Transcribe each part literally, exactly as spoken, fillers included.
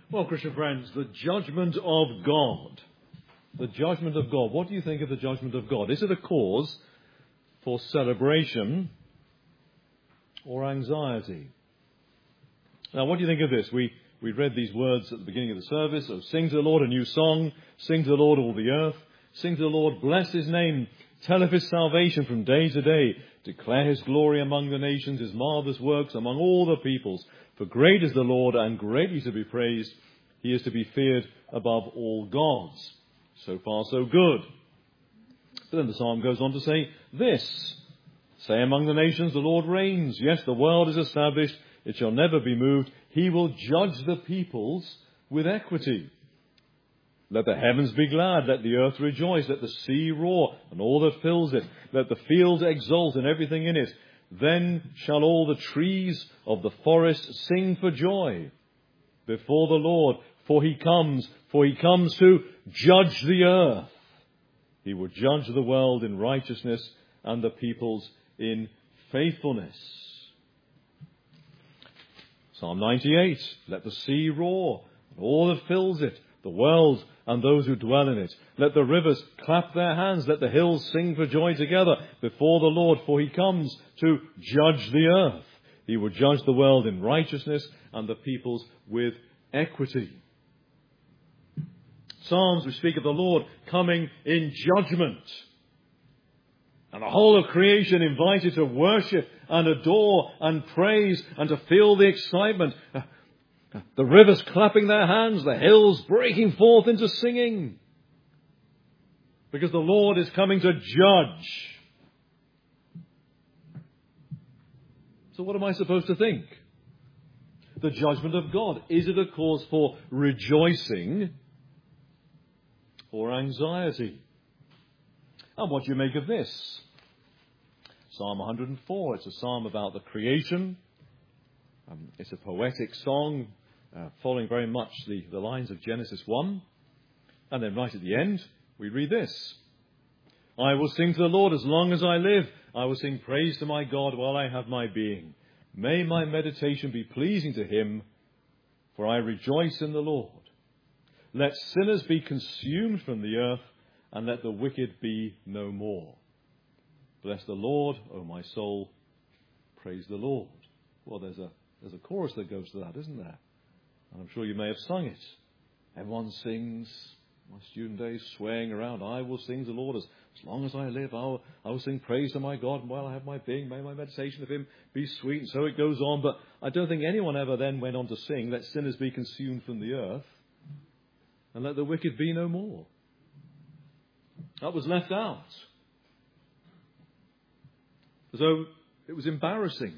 Well, Christian friends, the judgment of God. The judgment of God. What do you think of the judgment of God? Is it a cause for celebration or anxiety? Now, what do you think of this? We, we read these words at the beginning of the service. Oh, sing to the Lord a new song. Sing to the Lord all the earth. Sing to the Lord, bless his name. Tell of his salvation from day to day. Declare his glory among the nations, his marvelous works among all the peoples. For great is the Lord and greatly to be praised. He is to be feared above all gods. So far, so good. But then the psalm goes on to say this. Say among the nations, the Lord reigns. Yes, the world is established. It shall never be moved. He will judge the peoples with equity. Let the heavens be glad. Let the earth rejoice. Let the sea roar and all that fills it. Let the fields exult and everything in it. Then shall all the trees of the forest sing for joy before the Lord. For he comes, for he comes to judge the earth. He will judge the world in righteousness and the peoples in faithfulness. Psalm ninety-eight, let the sea roar and all that fills it, the world and those who dwell in it. Let the rivers clap their hands. Let the hills sing for joy together before the Lord, for he comes to judge the earth. He will judge the world in righteousness and the peoples with equity. Psalms which speak of the Lord coming in judgment. And the whole of creation invited to worship and adore and praise and to feel the excitement. The rivers clapping their hands, the hills breaking forth into singing. Because the Lord is coming to judge. So what am I supposed to think? The judgment of God. Is it a cause for rejoicing or anxiety? And what do you make of this? Psalm one hundred four, it's a psalm about the creation. Um, it's a poetic song uh, following very much the, the lines of Genesis one. And then right at the end, we read this. I will sing to the Lord as long as I live. I will sing praise to my God while I have my being. May my meditation be pleasing to him, for I rejoice in the Lord. Let sinners be consumed from the earth, and let the wicked be no more. Bless the Lord, O my soul. Praise the Lord. Well, there's a there's a chorus that goes to that, isn't there? And I'm sure you may have sung it. Everyone sings. My student days swaying around. I will sing to the Lord as, as long as I live. I will, I will sing praise to my God. And while I have my being, may my meditation of him be sweet. And so it goes on. But I don't think anyone ever then went on to sing, let sinners be consumed from the earth, and let the wicked be no more. That was left out. As though it was embarrassing.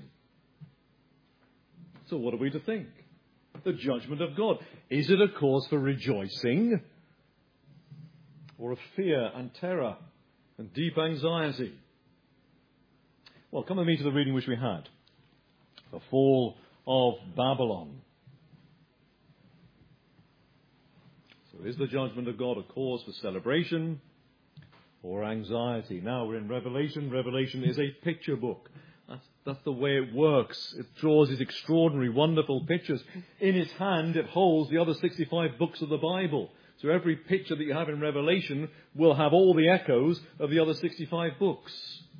So what are we to think? The judgment of God. Is it a cause for rejoicing? Or of fear and terror and deep anxiety? Well, come with me to the reading which we had. The fall of Babylon. So is the judgment of God a cause for celebration or anxiety? Now we're in Revelation. Revelation is a picture book. That's, that's the way it works. It draws these extraordinary, wonderful pictures. In its hand, it holds the other sixty-five books of the Bible. So every picture that you have in Revelation will have all the echoes of the other sixty-five books.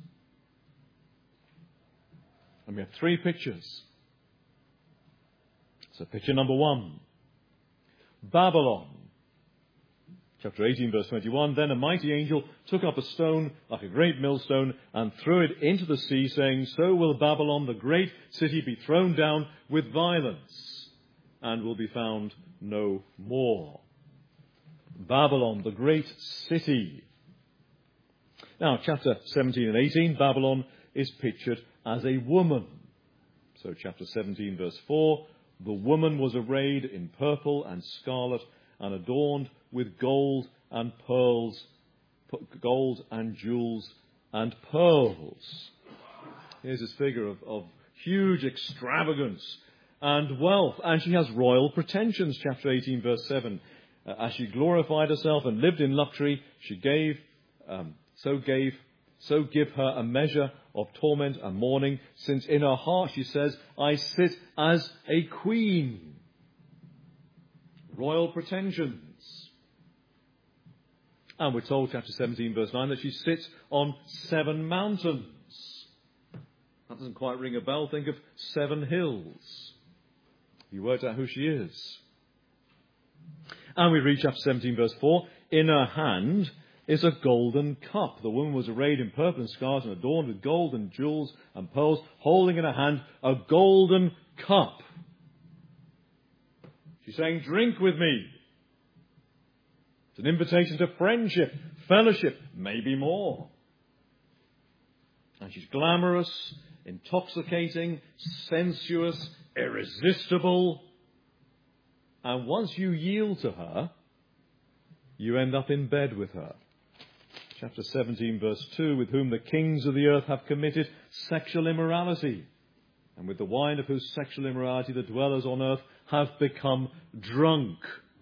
And we have three pictures. So picture number one. Babylon. Chapter eighteen, verse twenty-one. Then a mighty angel took up a stone like a great millstone and threw it into the sea, saying, so will Babylon, the great city, be thrown down with violence and will be found no more. Babylon, the great city. Now, chapter seventeen and eighteen, Babylon is pictured as a woman. So, chapter seventeen, verse four, the woman was arrayed in purple and scarlet and adorned with gold and pearls, gold and jewels and pearls. Here's this figure of, of huge extravagance and wealth. And she has royal pretensions, chapter eighteen, verse seven. Uh, as she glorified herself and lived in luxury, she gave, um, so gave, so give her a measure of torment and mourning, since in her heart she says, I sit as a queen. royal pretensions. And we're told, chapter seventeen, verse nine, that she sits on seven mountains. That doesn't quite ring a bell. Think of seven hills. You worked out who she is. And we read chapter seventeen, verse four. In her hand is a golden cup. The woman was arrayed in purple and scarlet and adorned with gold and jewels and pearls, holding in her hand a golden cup. She's saying, drink with me. It's an invitation to friendship, fellowship, maybe more. And she's glamorous, intoxicating, sensuous, irresistible. And once you yield to her, you end up in bed with her. Chapter seventeen, verse two, with whom the kings of the earth have committed sexual immorality, and with the wine of whose sexual immorality the dwellers on earth have become drunk.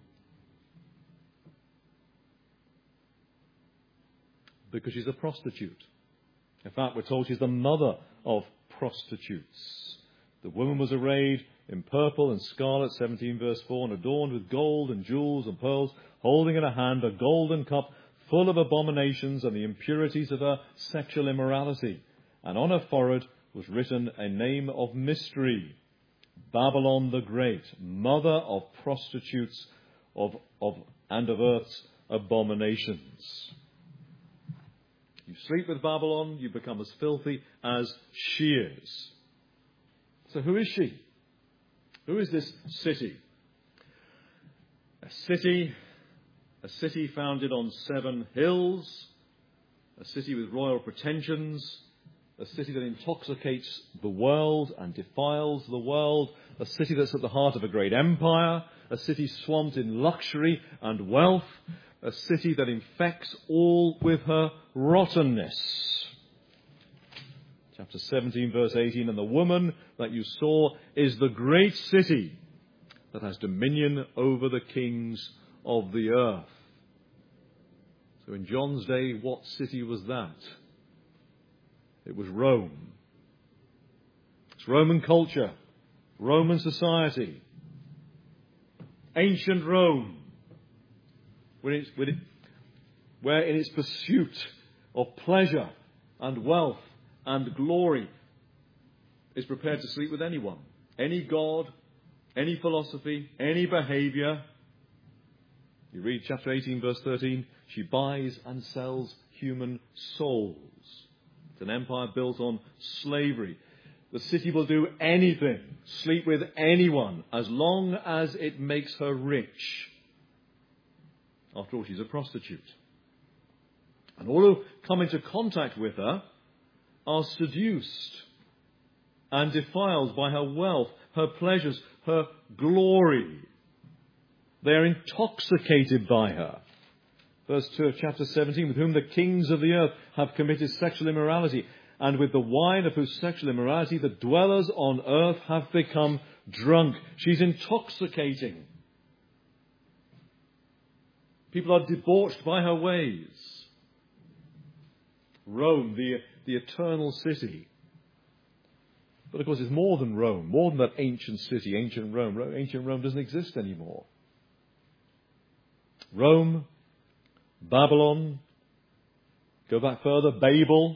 Because she's a prostitute. In fact, we're told she's the mother of prostitutes. The woman was arrayed in purple and scarlet, seventeen verse four, and adorned with gold and jewels and pearls, holding in her hand a golden cup full of abominations and the impurities of her sexual immorality. And on her forehead was written a name of mystery, Babylon the Great, mother of prostitutes of, of and of earth's abominations. You sleep with Babylon, you become as filthy as she is. So who is she? Who is this city? A city, a city founded on seven hills, a city with royal pretensions, a city that intoxicates the world and defiles the world, a city that's at the heart of a great empire, a city swamped in luxury and wealth, a city that infects all with her rottenness. Chapter seventeen, verse eighteen, and the woman that you saw is the great city that has dominion over the kings of the earth. So in John's day, what city was that? It was Rome. It's Roman culture, Roman society, ancient Rome, when it's, when it, where in its pursuit of pleasure and wealth and glory is prepared to sleep with anyone, any god, any philosophy, any behavior. You read chapter eighteen, verse thirteen, she buys and sells human souls. It's an empire built on slavery. The city will do anything, sleep with anyone, as long as it makes her rich. After all, she's a prostitute. And all who come into contact with her are seduced and defiled by her wealth, her pleasures, her glory. They are intoxicated by her. Verse two of chapter seventeen, with whom the kings of the earth have committed sexual immorality, and with the wine of whose sexual immorality the dwellers on earth have become drunk. She's intoxicating. People are debauched by her ways. Rome, the, the eternal city. But of course it's more than Rome, more than that ancient city, ancient Rome. Ancient Rome doesn't exist anymore. Rome, Babylon, go back further, Babel,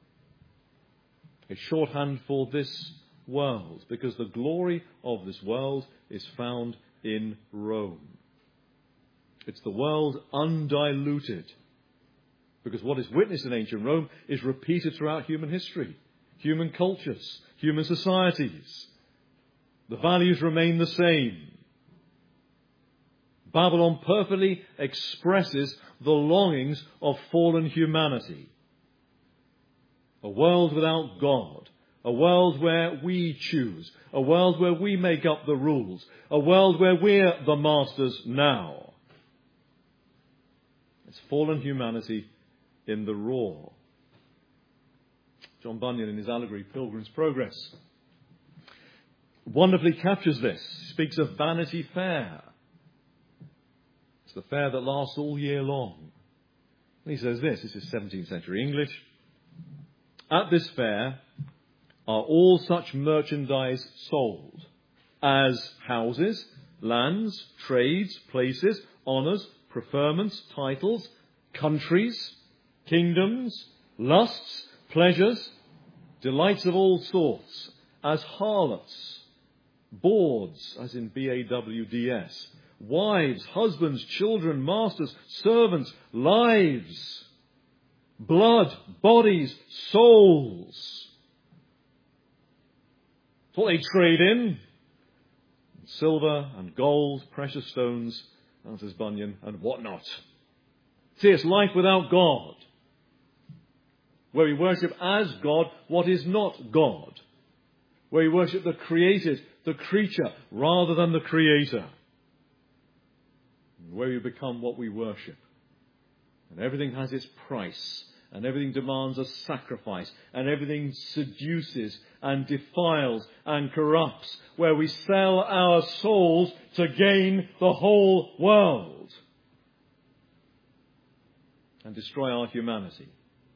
is shorthand for this world, because the glory of this world is found in Rome. It's the world undiluted, because what is witnessed in ancient Rome is repeated throughout human history, human cultures, human societies. The values remain the same. Babylon perfectly expresses the longings of fallen humanity. A world without God. A world where we choose. A world where we make up the rules. A world where we're the masters now. It's fallen humanity in the raw. John Bunyan, in his allegory Pilgrim's Progress, wonderfully captures this. He speaks of Vanity Fair. It's the fair that lasts all year long. And he says this, this is seventeenth century English. At this fair are all such merchandise sold as houses, lands, trades, places, honours, preferments, titles, countries, kingdoms, lusts, pleasures, delights of all sorts, as harlots, bawds, as in B A W D S, wives, husbands, children, masters, servants, lives, blood, bodies, souls. It's what they trade in. Silver and gold, precious stones, as says Bunyan, and whatnot. See, it's life without God, where we worship as God what is not God, where we worship the created, the creature, rather than the creator, where we become what we worship. And everything has its price, and everything demands a sacrifice, and everything seduces and defiles and corrupts, where we sell our souls to gain the whole world and destroy our humanity.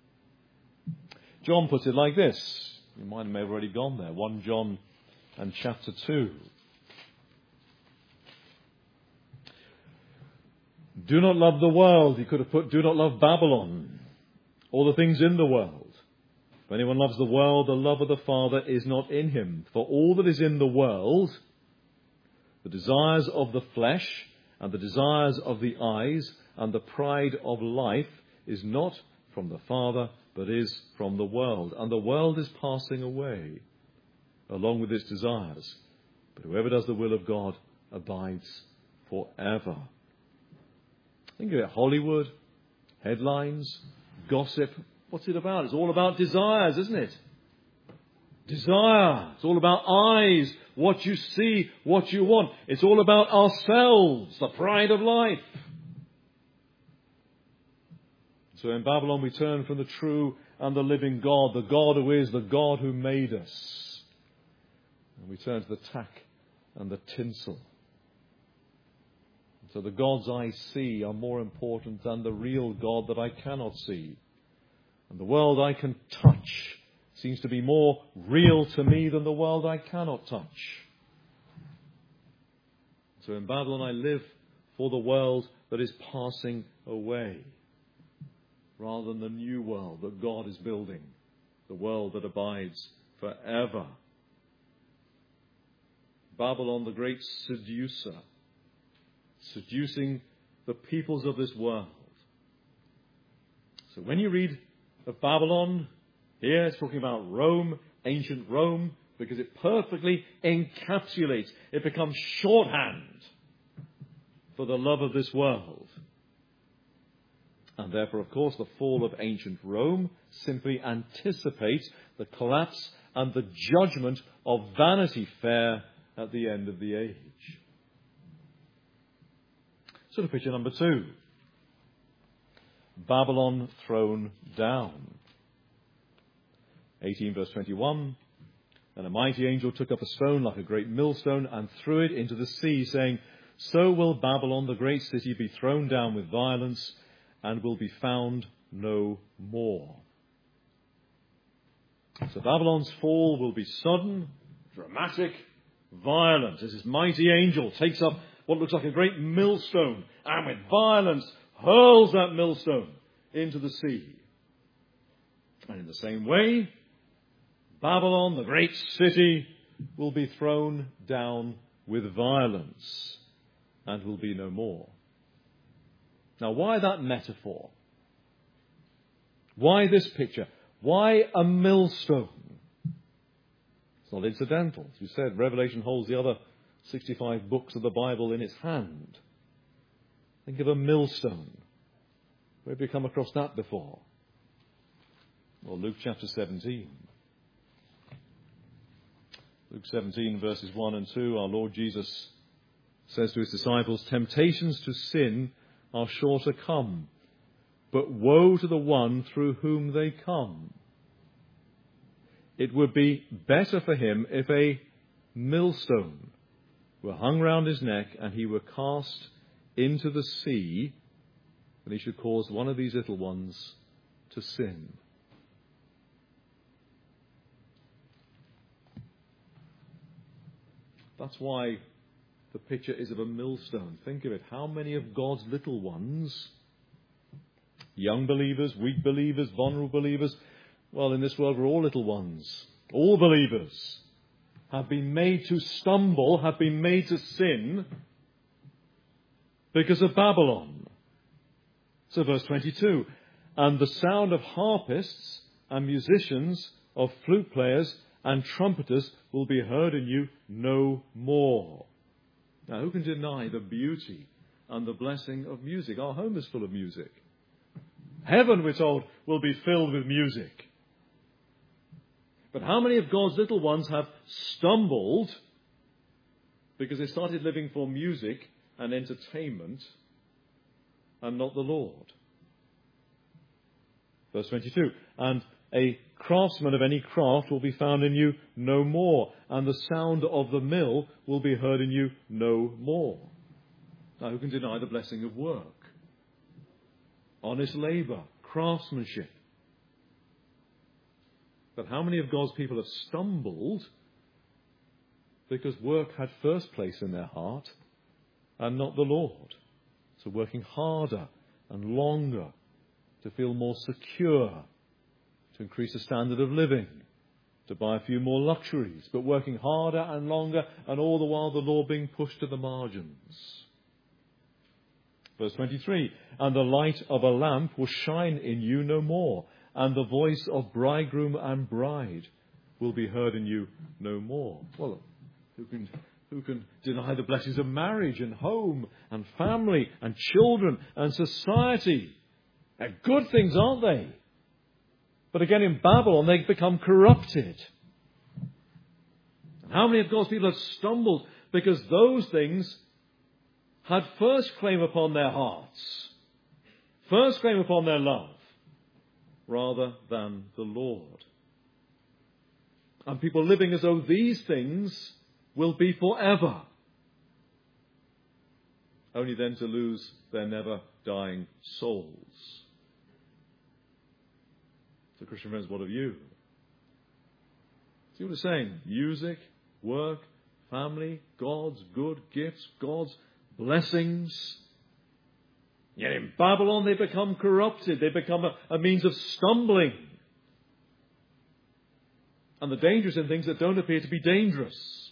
John puts it like this. You might have already gone there. First John and chapter two. Do not love the world. He could have put, do not love Babylon, or the things in the world. If anyone loves the world, the love of the Father is not in him. For all that is in the world, the desires of the flesh, and the desires of the eyes, and the pride of life, is not from the Father, but is from the world. And the world is passing away, along with its desires. But whoever does the will of God abides forever. Think of it, Hollywood, headlines, gossip. What's it about? It's all about desires, isn't it? Desire. It's all about eyes, what you see, what you want. It's all about ourselves, the pride of life. So in Babylon we turn from the true and the living God, the God who is the God who made us. And we turn to the tack and the tinsel. So the gods I see are more important than the real God that I cannot see. And the world I can touch seems to be more real to me than the world I cannot touch. So in Babylon I live for the world that is passing away, rather than the new world that God is building, the world that abides forever. Babylon, the great seducer, seducing the peoples of this world. So when you read of Babylon, here it's talking about Rome, ancient Rome, because it perfectly encapsulates, it becomes shorthand for the love of this world. And therefore, of course, the fall of ancient Rome simply anticipates the collapse and the judgment of Vanity Fair at the end of the age. So to picture number two. Babylon thrown down. eighteen verse twenty-one. And a mighty angel took up a stone like a great millstone and threw it into the sea, saying, So will Babylon, the great city, be thrown down with violence, and will be found no more. So Babylon's fall will be sudden, dramatic, violent, as this mighty angel takes up what looks like a great millstone, and with violence hurls that millstone into the sea. And in the same way, Babylon, the great city, will be thrown down with violence and will be no more. Now, why that metaphor? Why this picture? Why a millstone? It's not incidental. As we said, Revelation holds the other sixty-five books of the Bible in its hand. Think of a millstone. Where have you come across that before? Well, Luke chapter seventeen. Luke seventeen, verses one and two, our Lord Jesus says to his disciples, Temptations to sin are sure to come, but woe to the one through whom they come. It would be better for him if a millstone were hung round his neck and he were cast into the sea than he should cause one of these little ones to sin. That's why the picture is of a millstone. Think of it. How many of God's little ones, young believers, weak believers, vulnerable believers, well, in this world we're all little ones. All believers have been made to stumble, have been made to sin because of Babylon. So verse twenty-two, and the sound of harpists and musicians, of flute players and trumpeters will be heard in you no more. Now, who can deny the beauty and the blessing of music? Our home is full of music. Heaven, we're told, will be filled with music. But how many of God's little ones have stumbled because they started living for music and entertainment and not the Lord? Verse twenty-two, and a craftsman of any craft will be found in you no more, and the sound of the mill will be heard in you no more. Now, who can deny the blessing of work? Honest labour, craftsmanship. But how many of God's people have stumbled because work had first place in their heart and not the Lord? So working harder and longer to feel more secure, to increase the standard of living, to buy a few more luxuries, but working harder and longer, and all the while the law being pushed to the margins. Verse twenty-three, and the light of a lamp will shine in you no more, and the voice of bridegroom and bride will be heard in you no more. Well, who can, who can deny the blessings of marriage and home and family and children and society? They're good things, aren't they? But again, in Babylon, they become corrupted. And how many of God's people have stumbled because those things had first claim upon their hearts, first claim upon their love, rather than the Lord? And people living as though these things will be forever, only then to lose their never-dying souls. So, Christian friends, what of you? See what it's saying? Music, work, family, God's good gifts, God's blessings. Yet in Babylon they become corrupted. They become a, a means of stumbling. And the danger is in things that don't appear to be dangerous.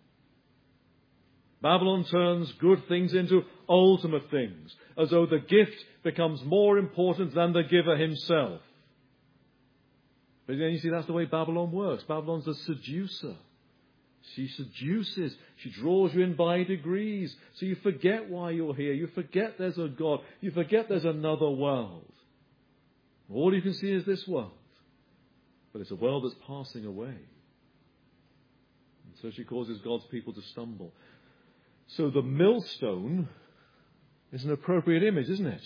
Babylon turns good things into ultimate things, as though the gift becomes more important than the giver himself. But then you see, that's the way Babylon works. Babylon's a seducer. She seduces. She draws you in by degrees. So you forget why you're here. You forget there's a God. You forget there's another world. All you can see is this world. But it's a world that's passing away. And so she causes God's people to stumble. So the millstone is an appropriate image, isn't it?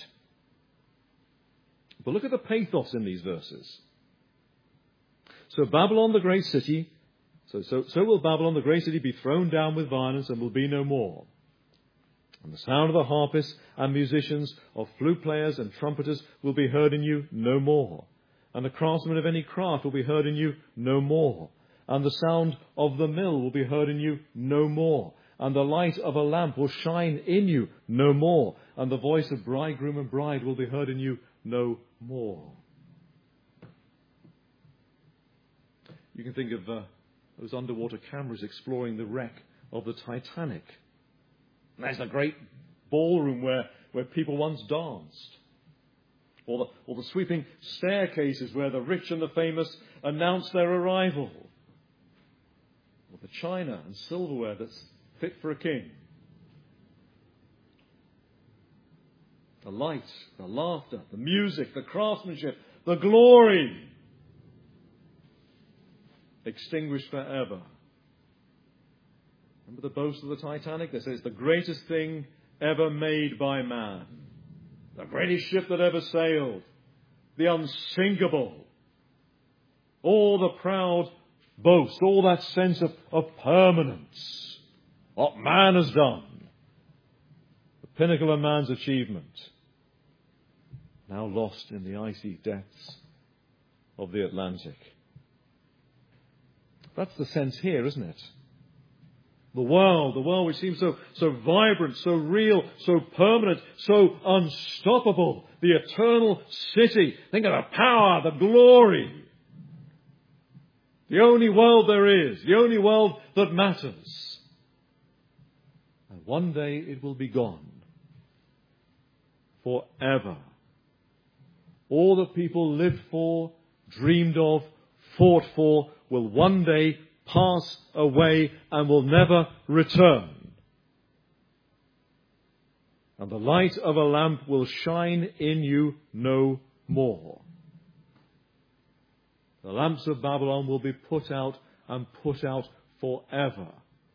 But look at the pathos in these verses. So Babylon, the great city, so, so, so will Babylon, the great city, be thrown down with violence and will be no more. And the sound of the harpists and musicians, of flute players and trumpeters will be heard in you no more. And the craftsman of any craft will be heard in you no more. And the sound of the mill will be heard in you no more. And the light of a lamp will shine in you no more. And the voice of bridegroom and bride will be heard in you no more. You can think of uh, those underwater cameras exploring the wreck of the Titanic. And there's a great ballroom where, where people once danced. Or the, or the sweeping staircases where the rich and the famous announced their arrival. Or the china and silverware that's fit for a king. The light, the laughter, the music, the craftsmanship, the glory. Extinguished forever. Remember the boast of the Titanic? They say it's the greatest thing ever made by man. The greatest ship that ever sailed. The unsinkable. All the proud boast. All that sense of, of permanence. What man has done. The pinnacle of man's achievement. Now lost in the icy depths of the Atlantic. That's the sense here, isn't it? The world, the world which seems so, so vibrant, so real, so permanent, so unstoppable. The eternal city. Think of the power, the glory. The only world there is. The only world that matters. And one day it will be gone. Forever. All that people lived for, dreamed of, fought for, will one day pass away and will never return. And the light of a lamp will shine in you no more. The lamps of Babylon will be put out and put out forever.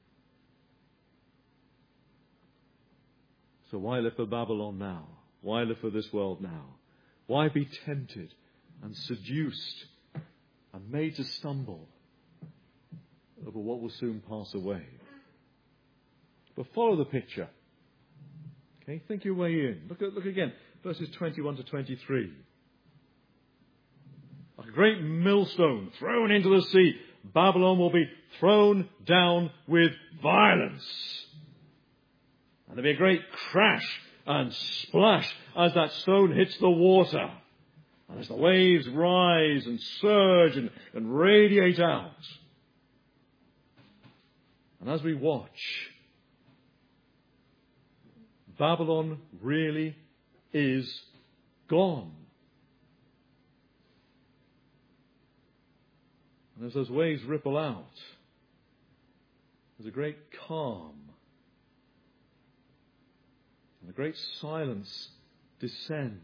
So why live for Babylon now? Why live for this world now? Why be tempted and seduced and made to stumble over what will soon pass away? But follow the picture. Okay, think your way in. Look at, look again, verses twenty-one to twenty-three. Like a great millstone thrown into the sea, Babylon will be thrown down with violence. And there'll be a great crash and splash as that stone hits the water. And as the waves rise and surge and, and radiate out. And as we watch, Babylon really is gone. And as those waves ripple out, there's a great calm. And a great silence descends.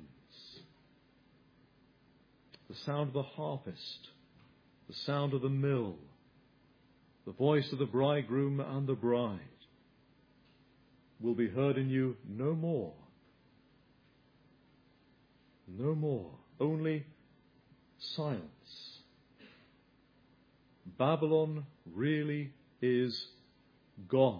The sound of the harpist, the sound of the mill, the voice of the bridegroom and the bride will be heard in you no more. No more. Only silence. Babylon really is gone.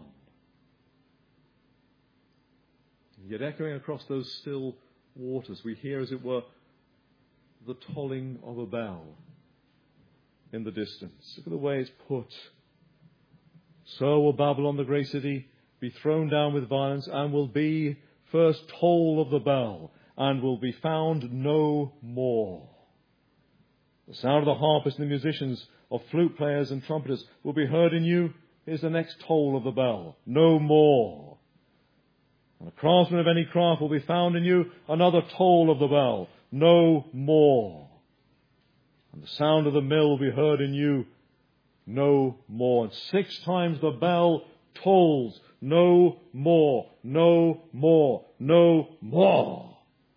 Yet echoing across those still waters, we hear, as it were, the tolling of a bell in the distance. Look at the way it's put. So will Babylon, the great city, be thrown down with violence, and will be first toll of the bell, and will be found no more. The sound of the harpist and the musicians, of flute players and trumpeters, will be heard in you. Here's the next toll of the bell. No more. And a craftsman of any craft will be found in you. Another toll of the bell. No more. And the sound of the mill will be heard in you. No more. And six times the bell tolls. No more. No more. No more.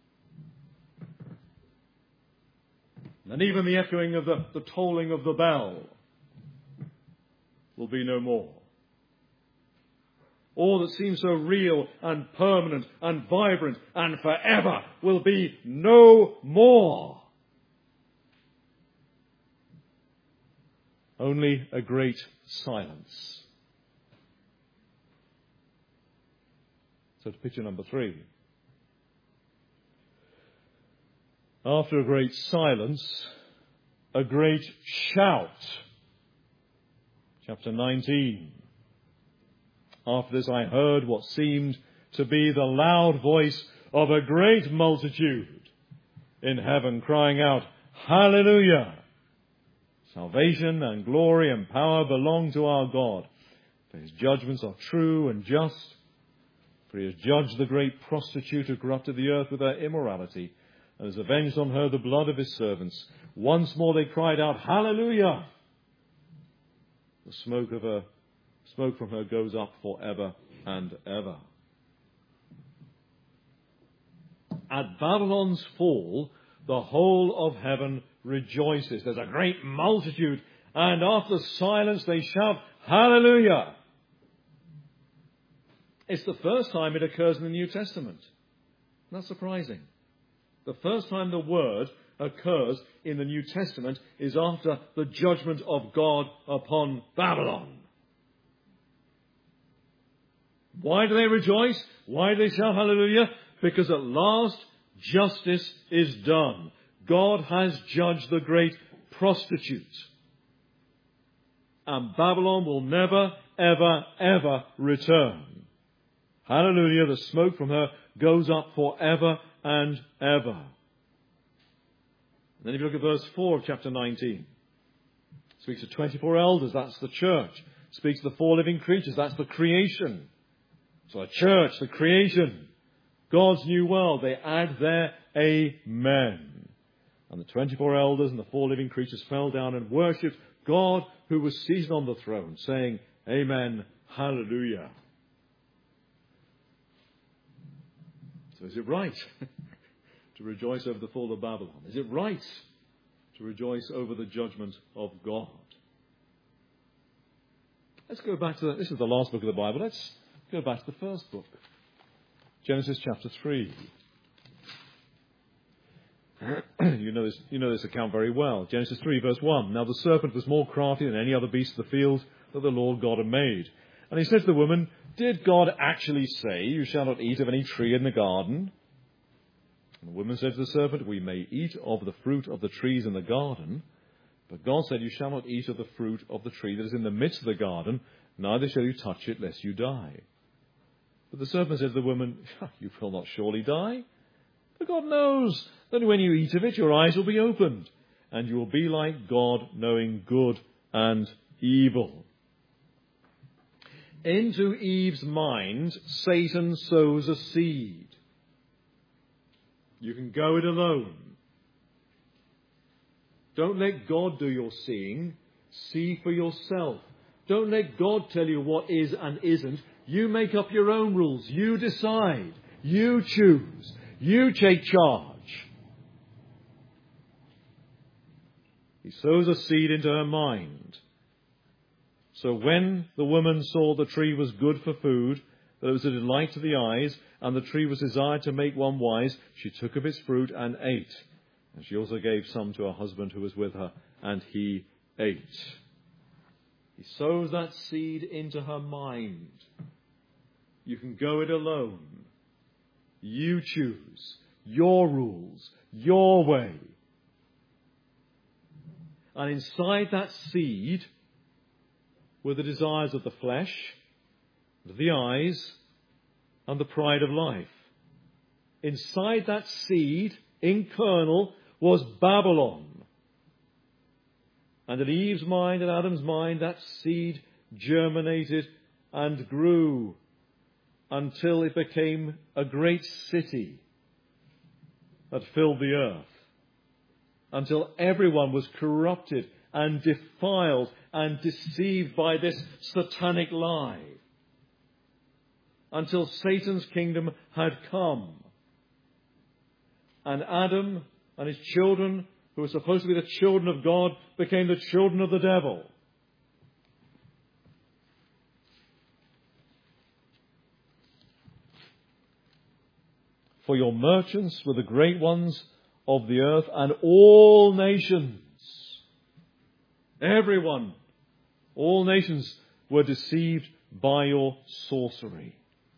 And even the echoing of the, the tolling of the bell will be no more. All that seems so real and permanent and vibrant and forever will be no more. Only a great silence. So to picture number three. After a great silence, a great shout. Chapter nineteen. After this I heard what seemed to be the loud voice of a great multitude in heaven crying out, Hallelujah! Salvation and glory and power belong to our God. For his judgments are true and just. For he has judged the great prostitute who corrupted the earth with her immorality, and has avenged on her the blood of his servants. Once more they cried out, Hallelujah! The smoke of her, smoke from her goes up forever and ever. At Babylon's fall, the whole of heaven rejoices. There's a great multitude, and after silence they shout, Hallelujah! It's the first time it occurs in the New Testament. Not surprising. The first time the word occurs in the New Testament is after the judgment of God upon Babylon. Why do they rejoice? Why do they shout hallelujah? Because at last justice is done. God has judged the great prostitute. And Babylon will never, ever, ever return. Hallelujah, the smoke from her goes up forever and ever. And then if you look at verse four of chapter nineteen, it speaks of twenty-four elders, that's the church. It speaks of the four living creatures, that's the creation. So the church, the creation, God's new world, they add their amen. And the twenty-four elders and the four living creatures fell down and worshipped God who was seated on the throne, saying, Amen, hallelujah. So is it right to rejoice over the fall of Babylon? Is it right to rejoice over the judgment of God? Let's go back to, the, this is the last book of the Bible. Let's go back to the first book. Genesis chapter three. you know this, you know this account very well. Genesis three verse one. Now the serpent was more crafty than any other beast of the field that the Lord God had made. And he said to the woman, Did God actually say, You shall not eat of any tree in the garden? And the woman said to the serpent, We may eat of the fruit of the trees in the garden. But God said, You shall not eat of the fruit of the tree that is in the midst of the garden, neither shall you touch it, lest you die. But the serpent said to the woman, You will not surely die. For God knows that when you eat of it, your eyes will be opened, and you will be like God, knowing good and evil. Into Eve's mind, Satan sows a seed. You can go it alone. Don't let God do your seeing. See for yourself. Don't let God tell you what is and isn't. You make up your own rules. You decide. You choose. You take charge. He sows a seed into her mind. So when the woman saw the tree was good for food, that it was a delight to the eyes, and the tree was desired to make one wise, she took of its fruit and ate. And she also gave some to her husband who was with her, and he ate. He sows that seed into her mind. You can go it alone. You choose your rules, your way. And inside that seed were the desires of the flesh, the eyes, and the pride of life. Inside that seed, in kernel, was Babylon. And in Eve's mind and Adam's mind, that seed germinated and grew until it became a great city that filled the earth. Until everyone was corrupted and defiled and deceived by this satanic lie. Until Satan's kingdom had come. And Adam and his children, who were supposed to be the children of God, became the children of the devil. For your merchants were the great ones of the earth, and all nations, everyone, all nations were deceived by your sorcery.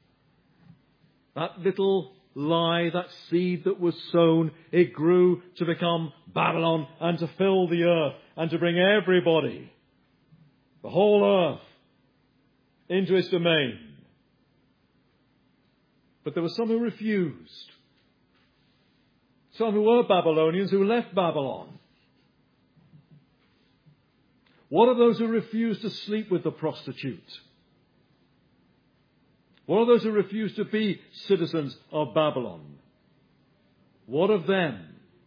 That little lie, that seed that was sown, it grew to become Babylon and to fill the earth and to bring everybody, the whole earth, into its domain. But there were some who refused. Some who were Babylonians who left Babylon. What of those who refused to sleep with the prostitute? What of those who refused to be citizens of Babylon? What of them?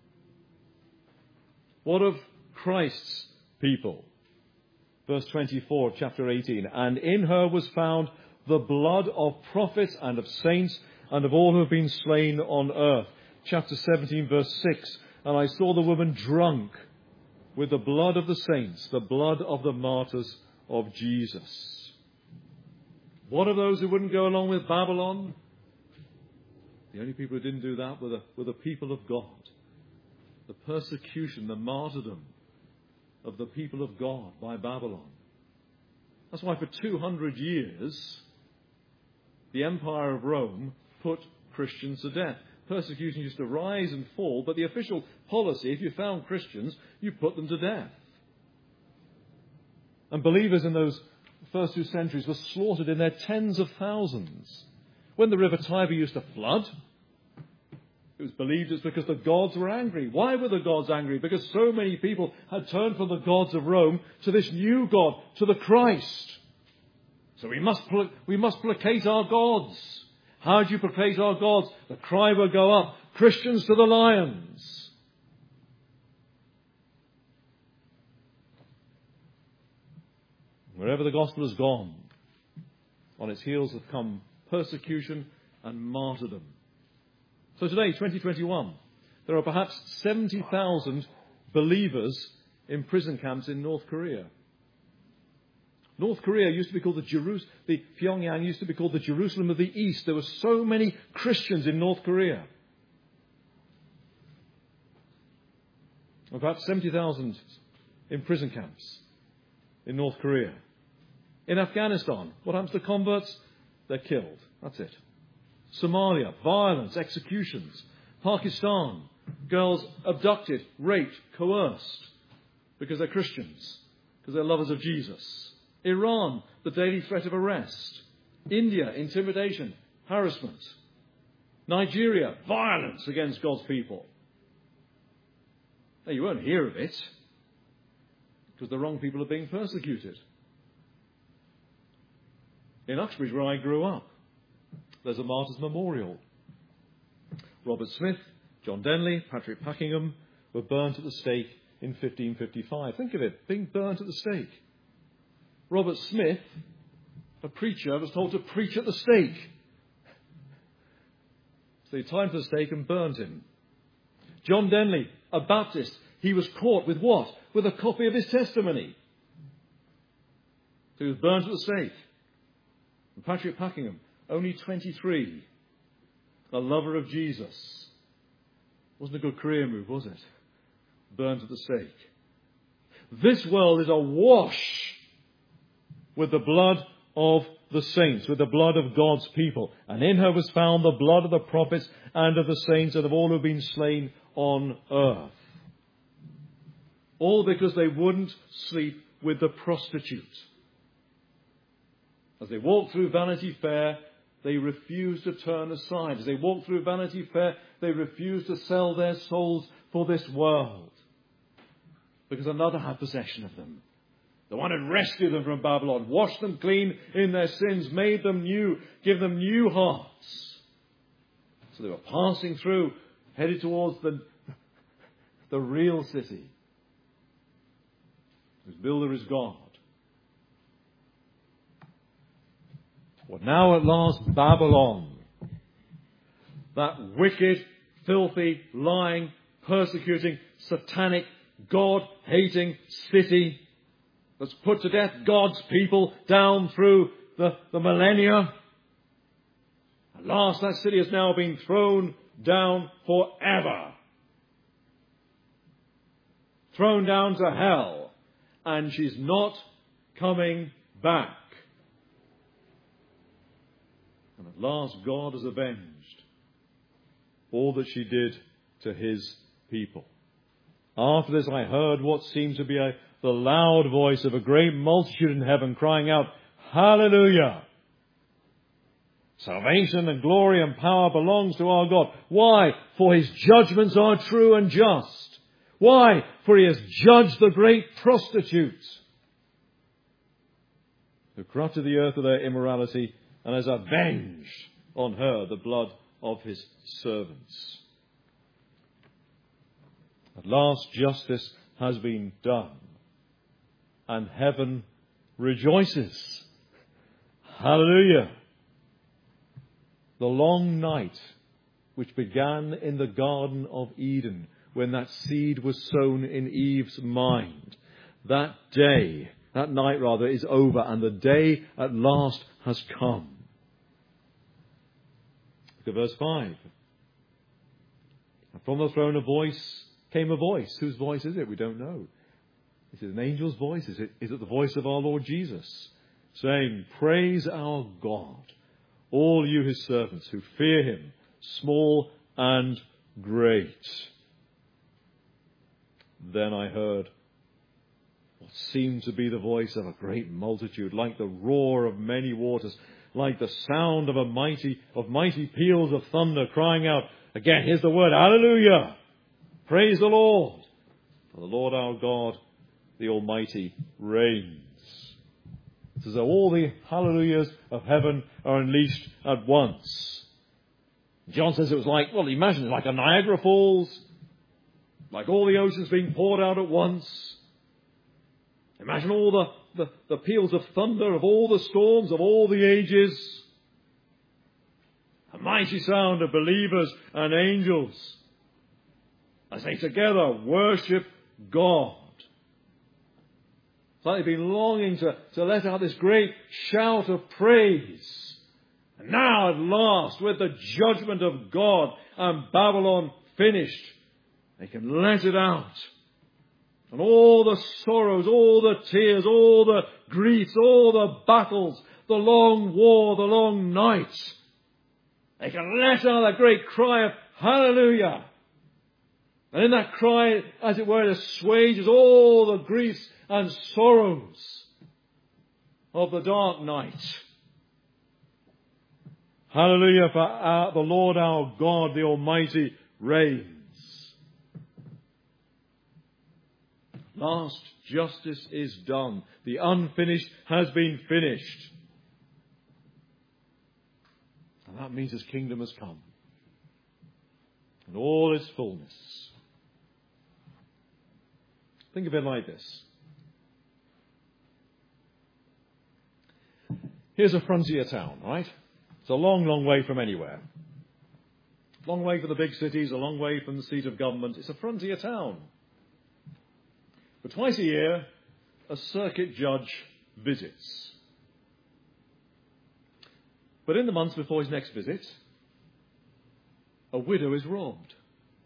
What of Christ's people? Verse twenty-four, chapter eighteen. And in her was found the blood of prophets and of saints and of all who have been slain on earth. Chapter seventeen, verse six. And I saw the woman drunk with the blood of the saints, the blood of the martyrs of Jesus. What of those who wouldn't go along with Babylon? The only people who didn't do that were the, were the people of God. The persecution, the martyrdom of the people of God by Babylon. That's why for two hundred years, the Empire of Rome put Christians to death. Persecution used to rise and fall, but the official policy, if you found Christians, you put them to death. And believers in those first two centuries were slaughtered in their tens of thousands. When the river Tiber used to flood, it was believed it's because the gods were angry. Why were the gods angry? Because so many people had turned from the gods of Rome to this new God, to the Christ. So we must, pl- we must placate our gods. How do you placate our gods? The cry will go up, Christians to the lions. Wherever the gospel has gone, on its heels have come persecution and martyrdom. So today, twenty twenty-one, there are perhaps seventy thousand believers in prison camps in North Korea. North Korea used to be called the Jerus- the Pyongyang used to be called the Jerusalem of the East. There were so many Christians in North Korea. About seventy thousand in prison camps in North Korea. In Afghanistan, what happens to converts? They're killed. That's it. Somalia, violence, executions. Pakistan, girls abducted, raped, coerced because they're Christians, because they're lovers of Jesus. Iran, the daily threat of arrest. India, intimidation, harassment. Nigeria, violence against God's people. Now, you won't hear of it because the wrong people are being persecuted. In Uxbridge, where I grew up, there's a martyr's memorial. Robert Smith, John Denley, Patrick Packingham were burnt at the stake in fifteen fifty-five. Think of it, being burnt at the stake. Robert Smith, a preacher, was told to preach at the stake. So he tied to the stake and burned him. John Denley, a Baptist, he was caught with what? With a copy of his testimony. So he was burnt at the stake. And Patrick Packingham, only twenty-three, a lover of Jesus. Wasn't a good career move, was it? Burnt at the stake. This world is awash with the blood of the saints, with the blood of God's people. And in her was found the blood of the prophets and of the saints and of all who have been slain on earth. All because they wouldn't sleep with the prostitute. As they walked through Vanity Fair, they refused to turn aside. As they walked through Vanity Fair, they refused to sell their souls for this world. Because another had possession of them. The one had rescued them from Babylon, washed them clean in their sins, made them new, give them new hearts. So they were passing through, headed towards the, the real city, whose builder is God. Well, now at last Babylon, that wicked, filthy, lying, persecuting, satanic, God-hating city that's put to death God's people down through the, the millennia. At last that city has now been thrown down forever. Thrown down to hell. And she's not coming back. And at last God has avenged all that she did to his people. After this I heard what seemed to be a, the loud voice of a great multitude in heaven crying out, Hallelujah! Salvation and glory and power belongs to our God. Why? For his judgments are true and just. Why? For he has judged the great prostitute who corrupted the earth with her immorality and has avenged on her the blood of his servants. At last justice has been done, and heaven rejoices. Hallelujah! The long night which began in the Garden of Eden, when that seed was sown in Eve's mind, that day, that night rather, is over, and the day at last has come. Look at verse five. And from the throne a voice came a voice. Whose voice is it? We don't know. Is it an angel's voice? Is it, is it the voice of our Lord Jesus? Saying, Praise our God, all you his servants who fear him, small and great. Then I heard what seemed to be the voice of a great multitude, like the roar of many waters, like the sound of a mighty, of mighty peals of thunder crying out. Again, here's the word, hallelujah! Praise the Lord! For the Lord our God, the Almighty, reigns. It's as though all the hallelujahs of heaven are unleashed at once. John says it was like, well, imagine it like a Niagara Falls, like all the oceans being poured out at once. Imagine all the, the, the peals of thunder of all the storms of all the ages. A mighty sound of believers and angels as they together worship God. It's like they've been longing to, to let out this great shout of praise. And now at last, with the judgment of God and Babylon finished, they can let it out. And all the sorrows, all the tears, all the griefs, all the battles, the long war, the long nights, they can let out that great cry of hallelujah. And in that cry, as it were, it assuages all the griefs and sorrows of the dark night. Hallelujah, for our, the Lord our God, the Almighty, reigns. Last justice is done. The unfinished has been finished. And that means His kingdom has come. And all its fullness. Think of it like this. Here's a frontier town, right? It's a long, long way from anywhere. Long way from the big cities, a long way from the seat of government. It's a frontier town. But twice a year, a circuit judge visits. But in the months before his next visit, a widow is robbed.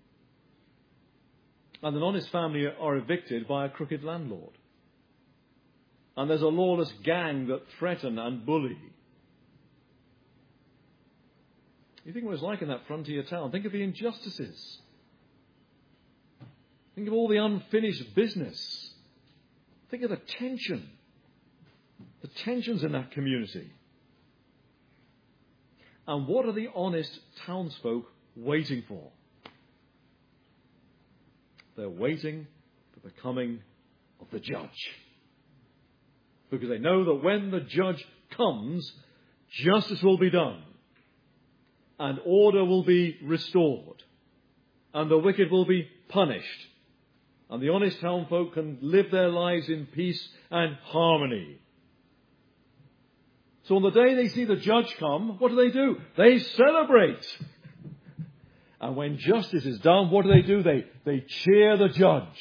And an honest family are evicted by a crooked landlord. And there's a lawless gang that threaten and bully. You think what it's like in that frontier town? Think of the injustices. Think of all the unfinished business. Think of the tension. The tensions in that community. And what are the honest townsfolk waiting for? They're waiting for the coming of the judge. Because they know that when the judge comes, justice will be done. And order will be restored. And the wicked will be punished. And the honest townfolk can live their lives in peace and harmony. So on the day they see the judge come, what do they do? They celebrate. And when justice is done, what do they do? They, they cheer the judge.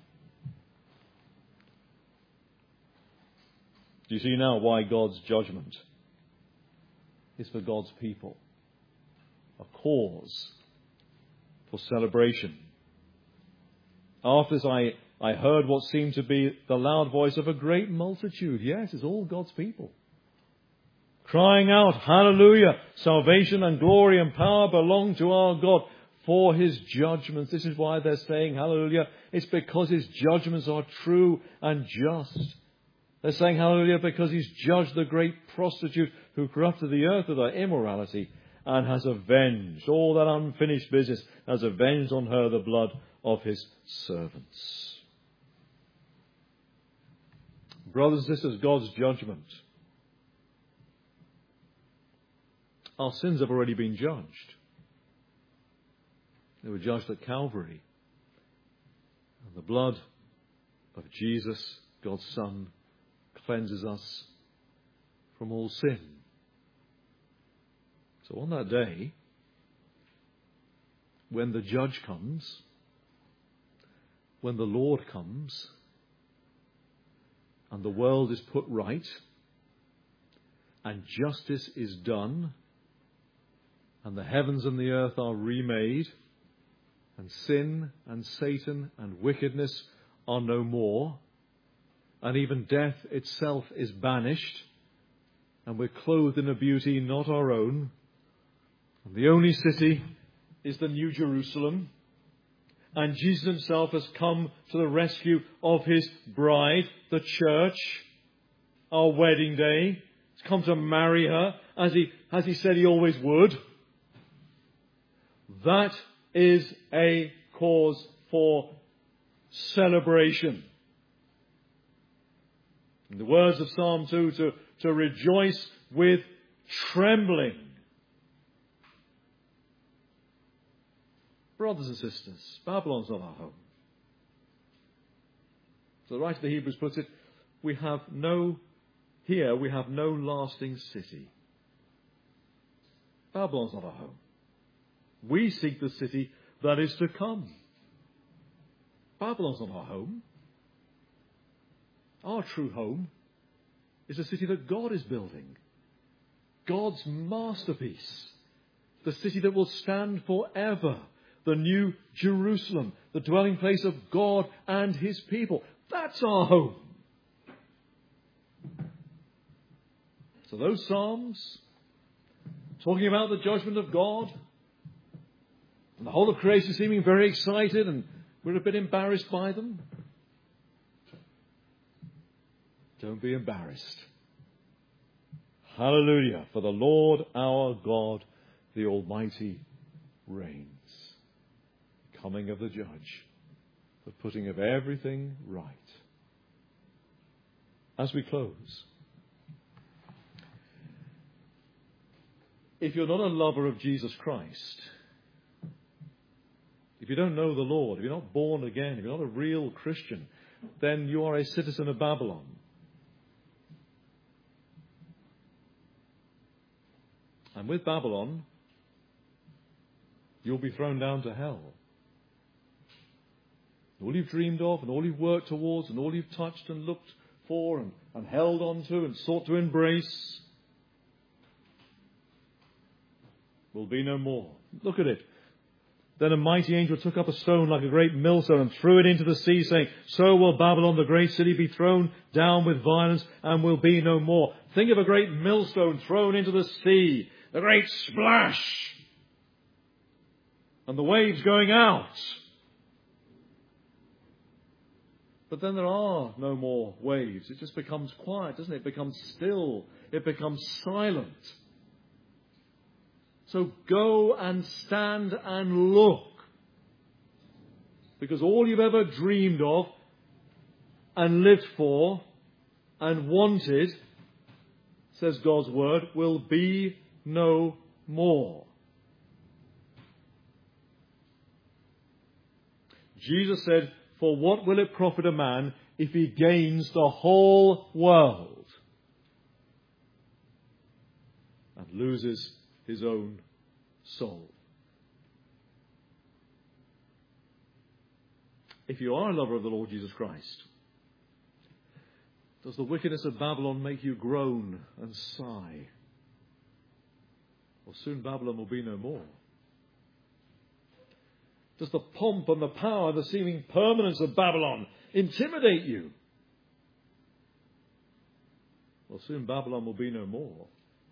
Do you see now why God's judgment is for God's people? A cause for celebration. After this, I, I heard what seemed to be the loud voice of a great multitude. Yes, it's all God's people. Crying out, hallelujah, salvation and glory and power belong to our God for His judgments. This is why they're saying hallelujah. It's because His judgments are true and just. They're saying hallelujah because He's judged the great prostitute who corrupted the earth with her immorality and has avenged all that unfinished business, has avenged on her the blood of His servants. Brothers and sisters, God's judgment. Our sins have already been judged. They were judged at Calvary. And the blood of Jesus, God's Son, cleanses us from all sin. So on that day, when the judge comes, when the Lord comes, and the world is put right, and justice is done, and the heavens and the earth are remade, and sin and Satan and wickedness are no more, and even death itself is banished, and we're clothed in a beauty not our own, and the only city is the New Jerusalem, And Jesus himself has come to the rescue of his bride, the church, our wedding day. He's come to marry her, as he, as he said he always would. That is a cause for celebration. In the words of Psalm two, to, to rejoice with trembling. Brothers and sisters, Babylon's not our home. So the writer of the Hebrews puts it, we have no, here we have no lasting city. Babylon's not our home. We seek the city that is to come. Babylon's not our home. Our true home is a city that God is building. God's masterpiece. The city that will stand forever. The new Jerusalem. The dwelling place of God and his people. That's our home. So those Psalms, talking about the judgment of God, and the whole of creation seeming very excited, and we're a bit embarrassed by them. Don't be embarrassed. Hallelujah. For the Lord our God, the Almighty, reigns. Coming of the judge. The putting of everything right. As we close, if you're not a lover of Jesus Christ, if you don't know the Lord, if you're not born again, if you're not a real Christian, then you are a citizen of Babylon. And with Babylon, you'll be thrown down to hell. All you've dreamed of and all you've worked towards and all you've touched and looked for and, and held on to and sought to embrace will be no more. Look at it. Then a mighty angel took up a stone like a great millstone and threw it into the sea, saying, so will Babylon, the great city, be thrown down with violence and will be no more. Think of a great millstone thrown into the sea. The great splash. And the waves going out. But then there are no more waves. It just becomes quiet, doesn't it? It becomes still. It becomes silent. So go and stand and look. Because all you've ever dreamed of and lived for and wanted, says God's word, will be no more. Jesus said, for what will it profit a man if he gains the whole world and loses his own soul? If you are a lover of the Lord Jesus Christ, does the wickedness of Babylon make you groan and sigh? Well, soon Babylon will be no more. Does the pomp and the power, the seeming permanence of Babylon intimidate you? Well, soon Babylon will be no more.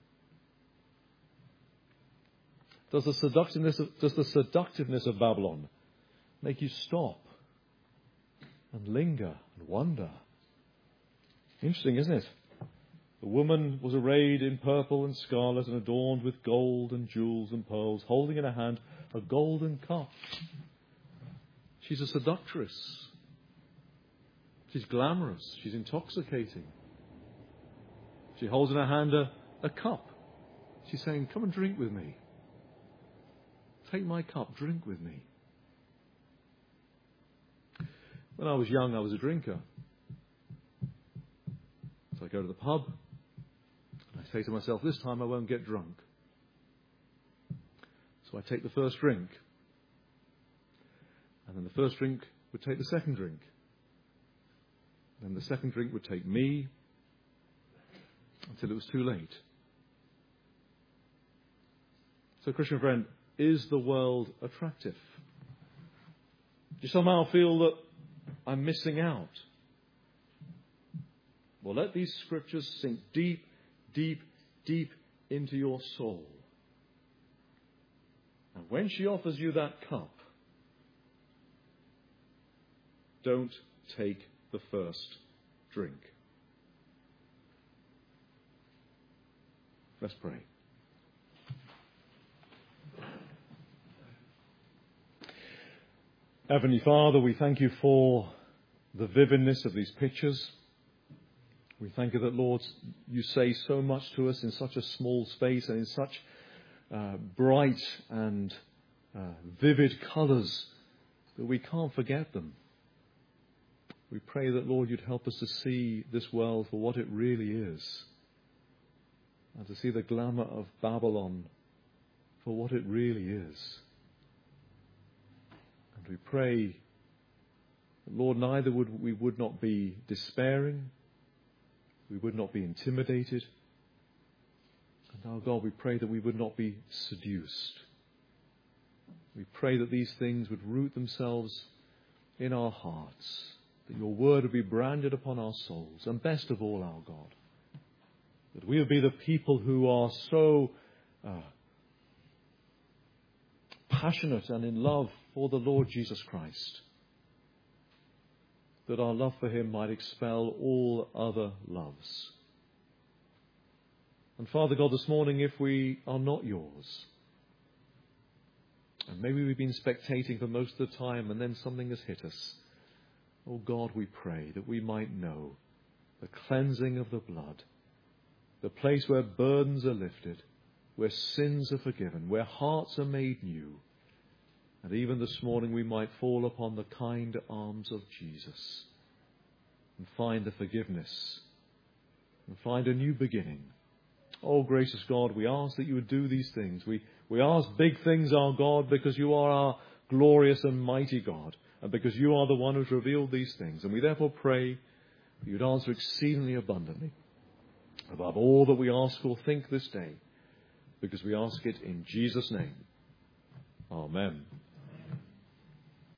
Does the seductiveness of, does the seductiveness of Babylon make you stop and linger and wonder? Interesting, isn't it? The woman was arrayed in purple and scarlet and adorned with gold and jewels and pearls, holding in her hand a golden cup. She's a seductress. She's glamorous. She's intoxicating. She holds in her hand a, a cup. She's saying, come and drink with me. Take my cup, drink with me. When I was young, I was a drinker. So I go to the pub. I say to myself, this time I won't get drunk. So I take the first drink. And then the first drink would take the second drink. And the second drink would take me until it was too late. So, Christian friend, is the world attractive? Do you somehow feel that I'm missing out? Well, let these scriptures sink deep, deep, deep into your soul. And when she offers you that cup, don't take the first drink. Let's pray. Heavenly Father, we thank you for the vividness of these pictures. We thank you that, Lord, you say so much to us in such a small space and in such uh, bright and uh, vivid colours that we can't forget them. We pray that, Lord, you'd help us to see this world for what it really is, and to see the glamour of Babylon for what it really is. And we pray that, Lord, neither would we would not be despairing, we would not be intimidated, and now, God, we pray that we would not be seduced. We pray that these things would root themselves in our hearts, that your word would be branded upon our souls, and best of all, our God, that we would be the people who are so uh, passionate and in love for the Lord Jesus Christ, that our love for him might expel all other loves. And Father God, this morning, if we are not yours, and maybe we've been spectating for most of the time and then something has hit us, oh God, we pray that we might know the cleansing of the blood, the place where burdens are lifted, where sins are forgiven, where hearts are made new. And even this morning we might fall upon the kind arms of Jesus and find the forgiveness and find a new beginning. Oh, gracious God, we ask that you would do these things. We, we ask big things, our God, because you are our glorious and mighty God, and because you are the one who's revealed these things. And we therefore pray that you'd answer exceedingly abundantly above all that we ask or think this day, because we ask it in Jesus' name. Amen.